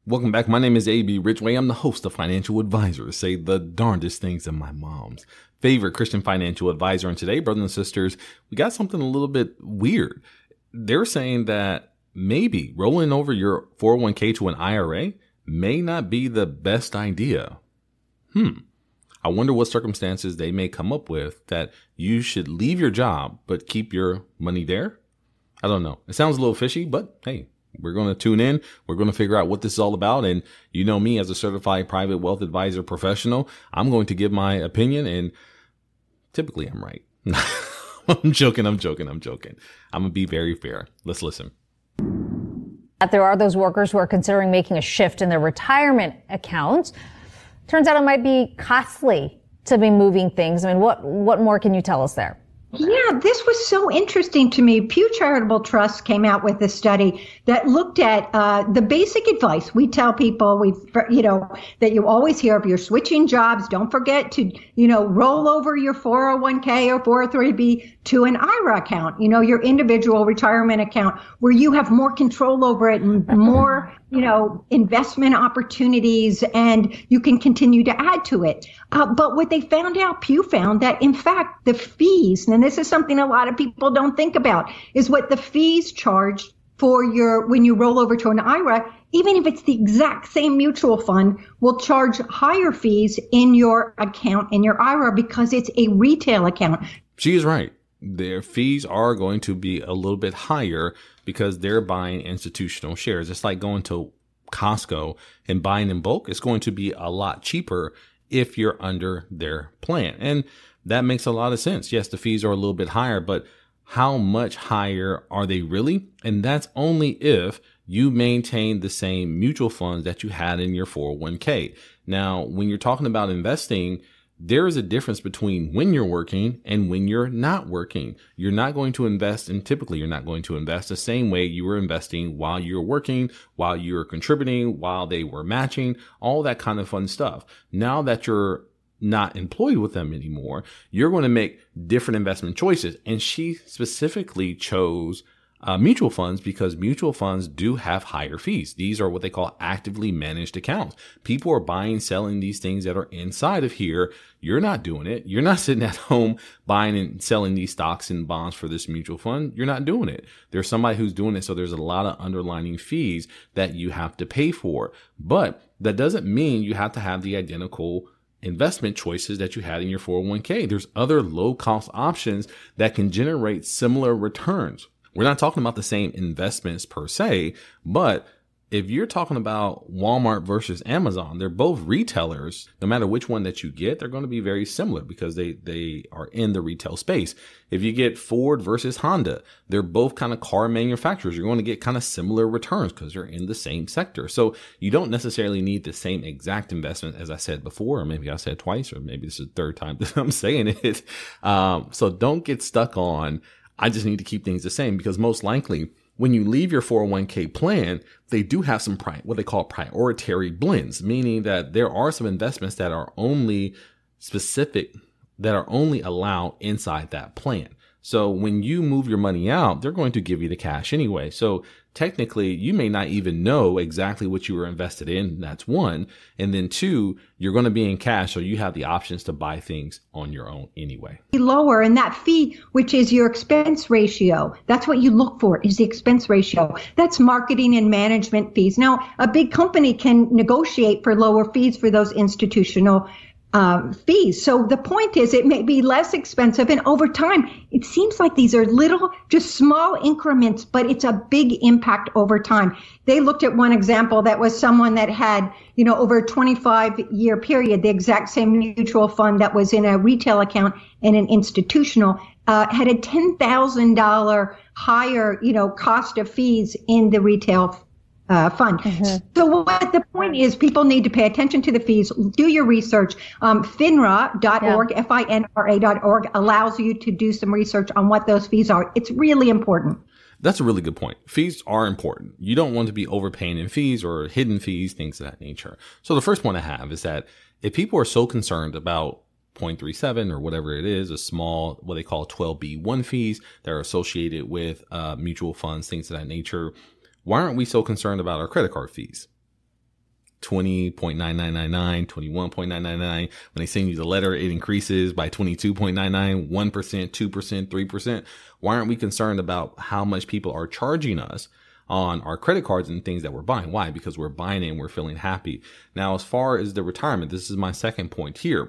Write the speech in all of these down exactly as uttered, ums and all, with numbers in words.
Welcome back. My name is A B Ridgway. I'm the host of Financial Advisors Say the Darndest Things in My Mom's favorite Christian financial advisor. And today, brothers and sisters, we got something a little bit weird. They're saying that maybe rolling over your four oh one k to an I R A may not be the best idea. Hmm. I wonder what circumstances they may come up with that you should leave your job but keep your money there. I don't know. It sounds a little fishy, but hey, we're going to tune in. We're going to figure out what this is all about. And you know me as a certified private wealth advisor professional, I'm going to give my opinion, and typically I'm right. I'm joking. I'm joking. I'm joking. I'm going to be very fair. Let's listen. There are those workers who are considering making a shift in their retirement accounts. Turns out it might be costly to be moving things. I mean, what, what more can you tell us there? Yeah, this was so interesting to me. Pew Charitable Trust came out with a study that looked at uh, the basic advice we tell people. We, you know, that you always hear if you're switching jobs, don't forget to, you know, roll over your four oh one k or four oh three b to an I R A account. You know, your individual retirement account where you have more control over it and more, you know, investment opportunities, and you can continue to add to it. Uh, but what they found out, Pew found that in fact the fees, and this is something a lot of people don't think about, is what the fees charged for your, when you roll over to an I R A, even if it's the exact same mutual fund, will charge higher fees in your account, in your I R A, because it's a retail account. She is right. Their fees are going to be a little bit higher because they're buying institutional shares. It's like going to Costco and buying in bulk. It's going to be a lot cheaper if you're under their plan. And that makes a lot of sense. Yes, the fees are a little bit higher, but how much higher are they really? And that's only if you maintain the same mutual funds that you had in your four oh one k. Now, when you're talking about investing, there is a difference between when you're working and when you're not working. You're not going to invest, and typically you're not going to invest the same way you were investing while you're working, while you're contributing, while they were matching, all that kind of fun stuff. Now that you're not employed with them anymore, you're going to make different investment choices. And she specifically chose Uh, mutual funds because mutual funds do have higher fees. These are what they call actively managed accounts. People are buying, selling these things that are inside of here. You're not doing it. You're not sitting at home buying and selling these stocks and bonds for this mutual fund. You're not doing it. There's somebody who's doing it. So there's a lot of underlying fees that you have to pay for. But that doesn't mean you have to have the identical investment choices that you had in your four oh one k. There's other low cost options that can generate similar returns. We're not talking about the same investments per se, but if you're talking about Walmart versus Amazon, they're both retailers. No matter which one that you get, they're going to be very similar because they, they are in the retail space. If you get Ford versus Honda, they're both kind of car manufacturers. You're going to get kind of similar returns because they're in the same sector. So you don't necessarily need the same exact investment, as I said before, or maybe I said twice, or maybe this is the third time that I'm saying it. Um, so don't get stuck on, I just need to keep things the same, because most likely when you leave your four oh one k plan, they do have some pri- what they call priority blends, meaning that there are some investments that are only specific, that are only allowed inside that plan. So when you move your money out, they're going to give you the cash anyway. So technically, you may not even know exactly what you were invested in. That's one. And then two, you're going to be in cash. So you have the options to buy things on your own anyway. Lower, and that fee, which is your expense ratio, that's what you look for, is the expense ratio. That's marketing and management fees. Now, a big company can negotiate for lower fees for those institutional Uh, fees. So the point is, it may be less expensive, and over time, it seems like these are little, just small increments, but it's a big impact over time. They looked at one example that was someone that had, you know, over a twenty-five year period, the exact same mutual fund that was in a retail account and an institutional, uh, had a ten thousand dollars higher, you know, cost of fees in the retail Uh, fund. Mm-hmm. So what the point is, people need to pay attention to the fees. Do your research. Um, FINRA dot org, yeah. F I N R A dot org allows you to do some research on what those fees are. It's really important. That's a really good point. Fees are important. You don't want to be overpaying in fees or hidden fees, things of that nature. So the first one I have is that if people are so concerned about zero point three seven or whatever it is, a small, what they call twelve B one fees that are associated with uh, mutual funds, things of that nature, why aren't we so concerned about our credit card fees? twenty point nine nine nine nine, twenty-one point nine nine nine. When they send you the letter, it increases by twenty-two point nine nine, one percent, two percent, three percent. Why aren't we concerned about how much people are charging us on our credit cards and things that we're buying? Why? Because we're buying it and we're feeling happy. Now, as far as the retirement, this is my second point here.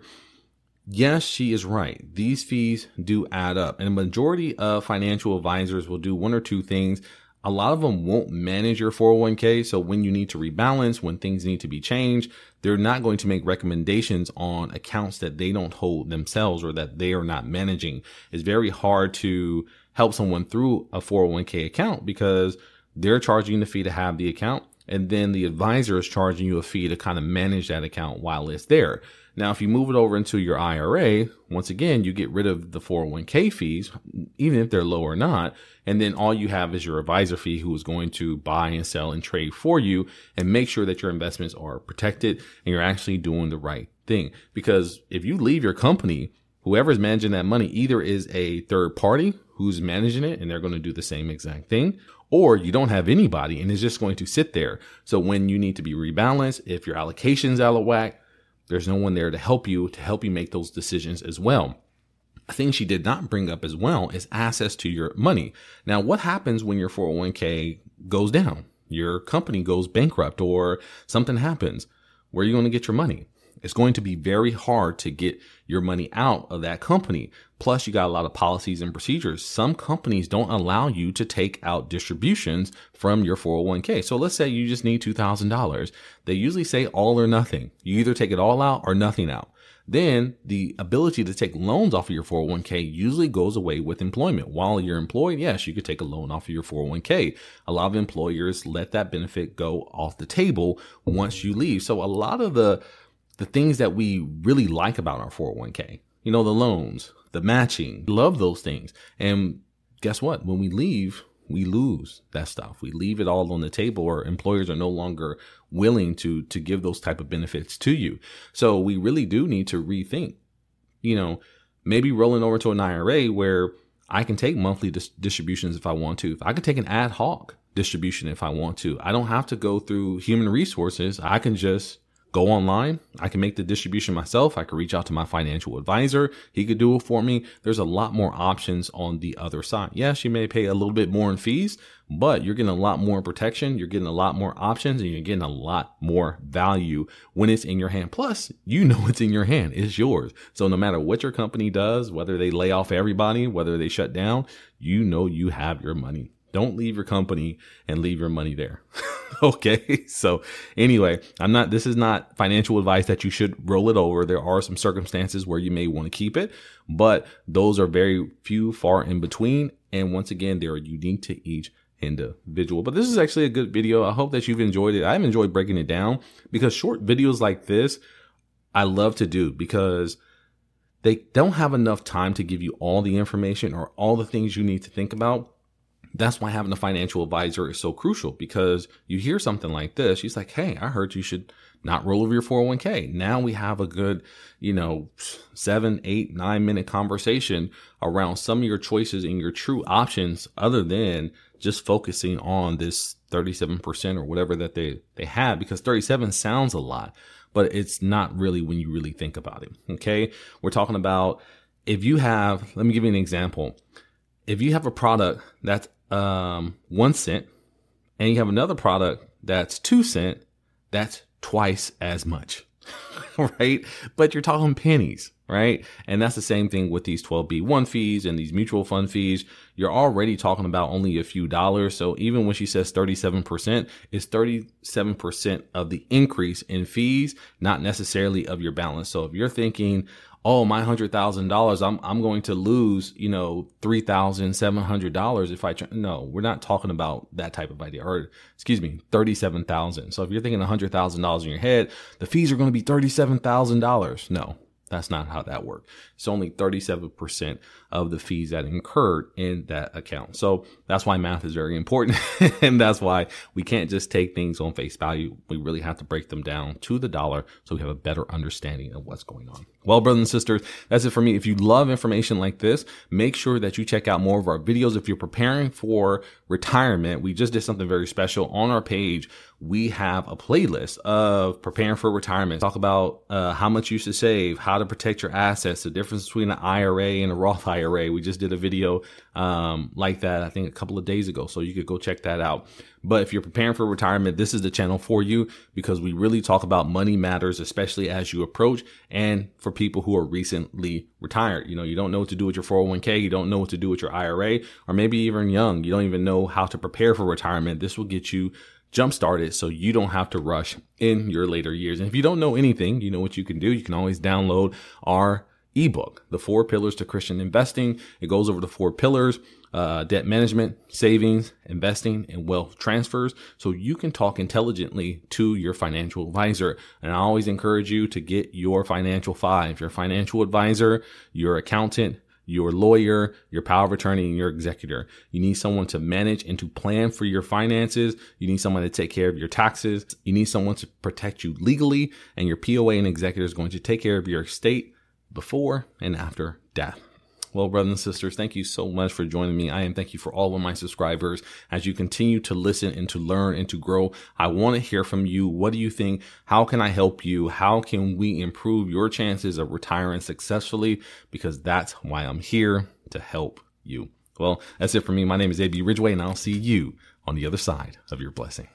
Yes, she is right. These fees do add up, and a majority of financial advisors will do one or two things. A lot of them won't manage your four oh one k. So when you need to rebalance, when things need to be changed, they're not going to make recommendations on accounts that they don't hold themselves or that they are not managing. It's very hard to help someone through a four oh one k account because they're charging the fee to have the account, and then the advisor is charging you a fee to kind of manage that account while it's there. Now, if you move it over into your I R A, once again, you get rid of the four oh one k fees, even if they're low or not. And then all you have is your advisor fee, who is going to buy and sell and trade for you and make sure that your investments are protected and you're actually doing the right thing. Because if you leave your company, whoever's managing that money either is a third party who's managing it and they're going to do the same exact thing, or you don't have anybody and it's just going to sit there. So when you need to be rebalanced, if your allocation's out of whack, there's no one there to help you, to help you make those decisions as well. A thing she did not bring up as well is access to your money. Now, what happens when your four oh one k goes down? Your company goes bankrupt or something happens. Where are you going to get your money? It's going to be very hard to get your money out of that company. Plus, you got a lot of policies and procedures. Some companies don't allow you to take out distributions from your four oh one k. So let's say you just need two thousand dollars. They usually say all or nothing. You either take it all out or nothing out. Then the ability to take loans off of your four oh one k usually goes away with employment. While you're employed, yes, you could take a loan off of your four oh one k. A lot of employers let that benefit go off the table once you leave. So a lot of the the things that we really like about our four oh one k, you know, the loans, the matching, love those things. And guess what? When we leave, we lose that stuff. We leave it all on the table, or employers are no longer willing to, to give those type of benefits to you. So we really do need to rethink, you know, maybe rolling over to an I R A where I can take monthly dis- distributions if I want to. If I could take an ad hoc distribution if I want to. I don't have to go through human resources. I can just go online. I can make the distribution myself. I could reach out to my financial advisor. He could do it for me. There's a lot more options on the other side. Yes, you may pay a little bit more in fees, but you're getting a lot more protection. You're getting a lot more options, and you're getting a lot more value when it's in your hand. Plus, you know it's in your hand. It's yours. So no matter what your company does, whether they lay off everybody, whether they shut down, you know you have your money. Don't leave your company and leave your money there. Okay. So anyway, I'm not, this is not financial advice that you should roll it over. There are some circumstances where you may want to keep it, but those are very few, far in between. And once again, they are unique to each individual. But this is actually a good video. I hope that you've enjoyed it. I've enjoyed breaking it down because short videos like this, I love to do because they don't have enough time to give you all the information or all the things you need to think about. That's why having a financial advisor is so crucial, because you hear something like this. She's like, hey, I heard you should not roll over your four oh one k. Now we have a good, you know, seven, eight, nine minute conversation around some of your choices and your true options, other than just focusing on this thirty-seven percent or whatever that they, they have, because thirty-seven sounds a lot, but it's not really when you really think about it. Okay. We're talking about, if you have, let me give you an example. If you have a product that's um, one cent and you have another product that's two cent, that's twice as much, right? But you're talking pennies, right? And that's the same thing with these twelve B one fees and these mutual fund fees. You're already talking about only a few dollars. So even when she says thirty-seven percent, it's thirty-seven percent of the increase in fees, not necessarily of your balance. So if you're thinking, oh, my one hundred thousand dollars, I'm I'm going to lose, you know, three thousand seven hundred dollars if I try. No, we're not talking about that type of idea. Or, excuse me, thirty-seven thousand dollars. So if you're thinking one hundred thousand dollars in your head, the fees are going to be thirty-seven thousand dollars. No, that's not how that works. It's only thirty-seven percent of the fees that incurred in that account. So that's why math is very important. And that's why we can't just take things on face value. We really have to break them down to the dollar so we have a better understanding of what's going on. Well, brothers and sisters, that's it for me. If you love information like this, make sure that you check out more of our videos. If you're preparing for retirement, we just did something very special on our page we have a playlist of preparing for retirement. Talk about uh, how much you should save, how to protect your assets, the difference between an I R A and a Roth I R A. We just did a video um, like that, I think a couple of days ago. So you could go check that out. But if you're preparing for retirement, this is the channel for you, because we really talk about money matters, especially as you approach, and for people who are recently retired. You know, you don't know what to do with your four oh one k. You don't know what to do with your I R A, or maybe even young. You don't even know how to prepare for retirement. This will get you jump started so you don't have to rush in your later years. And if you don't know anything, you know what you can do. You can always download our ebook, The Four Pillars to Christian Investing. It goes over the four pillars, uh, debt management, savings, investing, and wealth transfers, so you can talk intelligently to your financial advisor. And I always encourage you to get your financial five, your financial advisor, your accountant, your lawyer, your power of attorney, and your executor. You need someone to manage and to plan for your finances. You need someone to take care of your taxes. You need someone to protect you legally, and your P O A and executor is going to take care of your estate before and after death. Well, brothers and sisters, thank you so much for joining me. I am thank you for all of my subscribers. As you continue to listen and to learn and to grow, I want to hear from you. What do you think? How can I help you? How can we improve your chances of retiring successfully? Because that's why I'm here, to help you. Well, that's it for me. My name is A B Ridgeway, and I'll see you on the other side of your blessing.